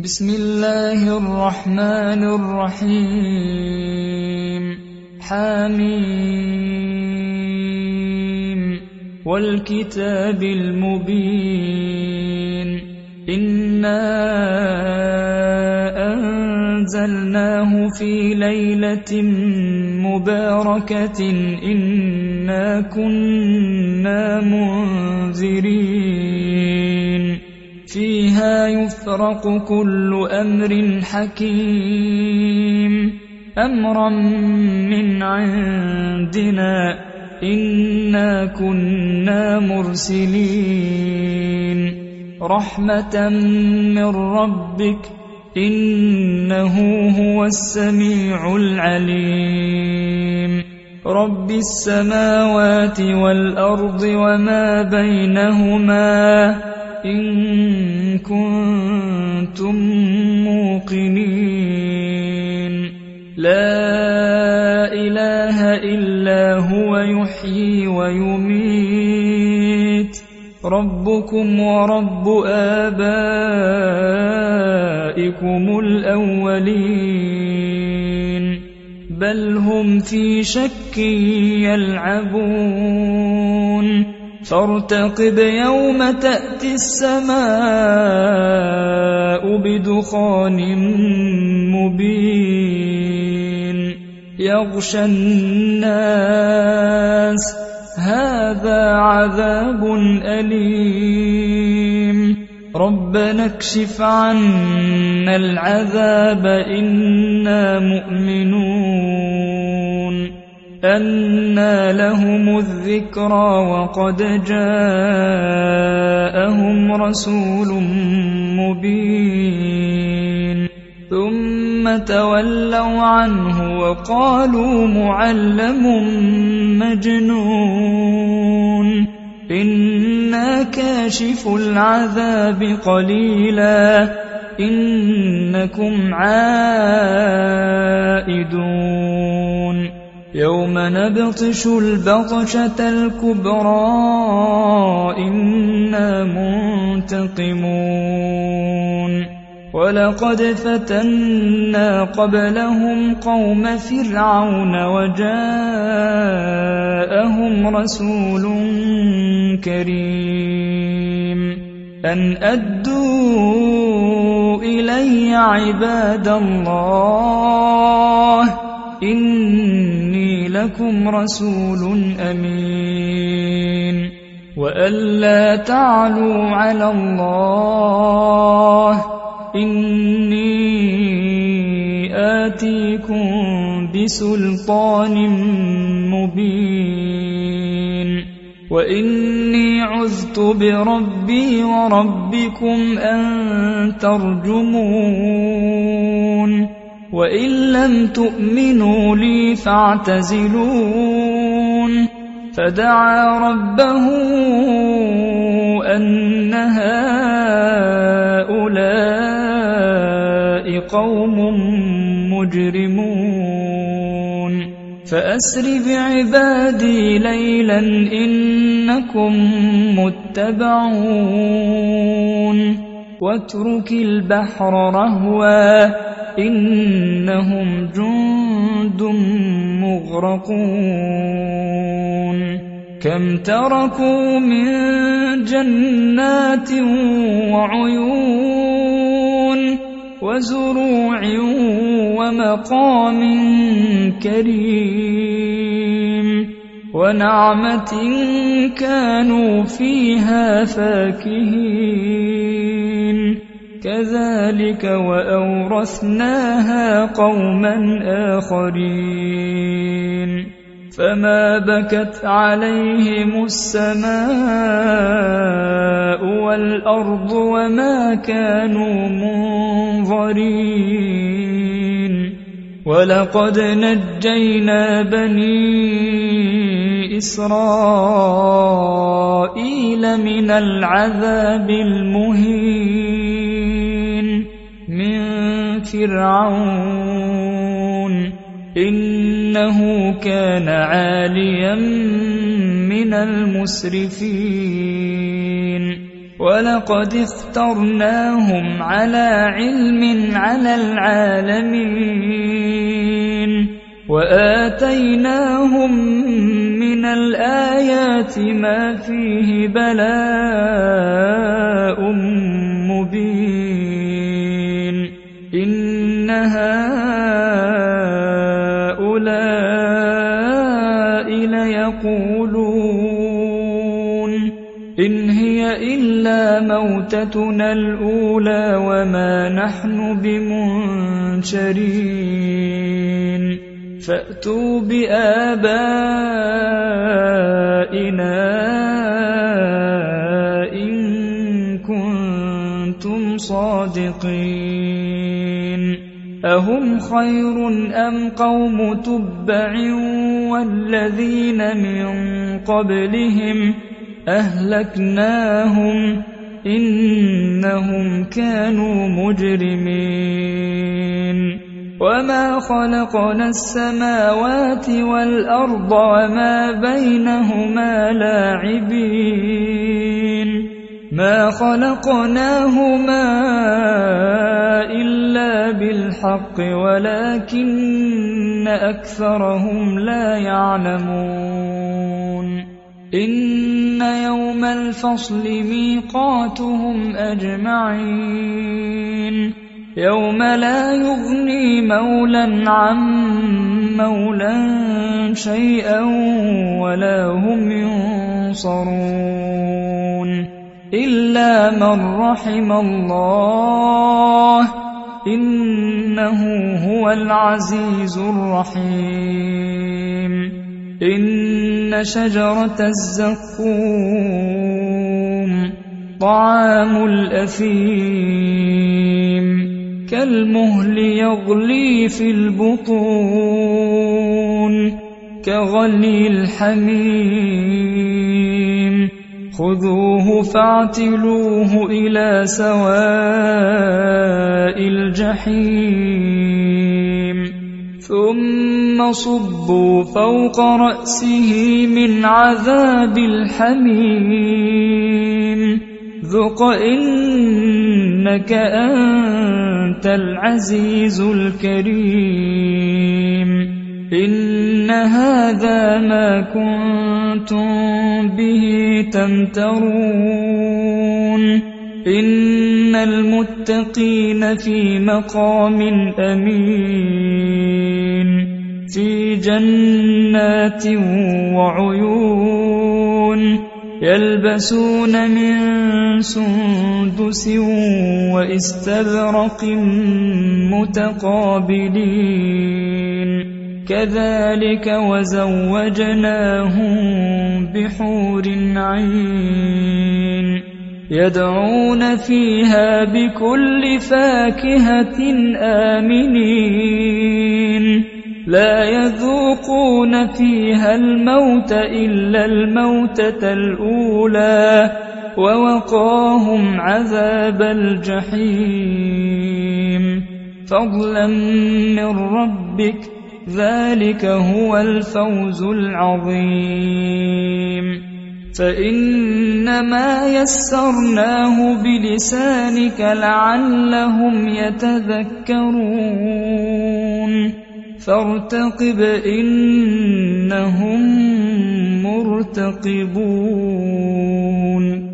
بسم الله الرحمن الرحيم حميم والكتاب المبين إنا أنزلناه في ليلة مباركة إنا كنا منذرين فيها يفرق كل أمر حكيم أمرا من عندنا إنا كنا مرسلين رحمة من ربك إنه هو السميع العليم رب السماوات والأرض وما بينهما إن كنتم موقنين لا إله إلا هو يحيي ويميت ربكم ورب آبائكم الأولين بل هم في شك يلعبون فارتقب يوم تأتي السماء بدخان مبين يغشى الناس هذا عذاب أليم ربنا اكشف عنا العذاب إنا مؤمنون أنى لهم الذكرى وقد جاءهم رسول مبين ثم تولوا عنه وقالوا معلم مجنون إنا كاشف العذاب قليلا إنكم عائدون يوم نبطش البطشة الكبرى إنا منتقمون ولقد فتنا قبلهم قوم فرعون وجاءهم رسول كريم أن أدوا إلي عباد الله إني لكم رسول أمين وألا تعلوا على الله إني آتيكم بسلطان مبين وإني عذت بربي وربكم أن ترجمون وإن لم تؤمنوا لي فاعتزلون فدعا ربه أن هؤلاء قوم مجرمون فأسر بعبادي ليلا إنكم متبعون واترك البحر رهوا إنهم جند مغرقون كم تركوا من جنات وعيون وزروع ومقام كريم ونعمة كانوا فيها فاكهين كذلك وأورثناها قوما آخرين فما بكت عليهم السماء والأرض وما كانوا منظرين ولقد نجينا بني إسرائيل من العذاب المهين من فرعون إنه كان عاليا من المسرفين ولقد اخترناهم على علم على العالمين وآتيناهم من الآيات ما فيه بلاء مبين إن هؤلاء ليقولون إن هي إلا موتتنا الأولى وما نحن بمنشرين فأتوا بآبائنا إن كنتم صادقين أهم خير أم قوم تبع والذين من قبلهم أهلكناهم إنهم كانوا مجرمين وما خلقنا السماوات والأرض وما بينهما لاعبين ما خلقناهما إلا بالحق ولكن أكثرهم لا يعلمون إن يوم الفصل ميقاتهم أجمعين يوم لا يغني مولى عن مولى شيئا ولا هم ينصرون إلا من رحم الله إنه هو العزيز الرحيم إن شجرة الزقوم طعام الأثيم كالمهل يغلي في البطون كغلي الحميم خذوه فاعتلوه إلى سواء الجحيم ثم صبوا فوق رأسه من عذاب الحميم ذق إنك أنت العزيز الكريم إن هذا ما كنتم به تمترون إن المتقين في مقام أمين في جنات وعيون يلبسون من سندس وإستبرق متقابلين كذلك وزوجناهم بحور عين يدعون فيها بكل فاكهة آمنين لا يذوقون فيها الموت إلا الموتة الأولى ووقاهم عذاب الجحيم فضلا من ربك ذلك هو الفوز العظيم فإنما يسرناه بلسانك لعلهم يتذكرون فارتقب إنهم مرتقبون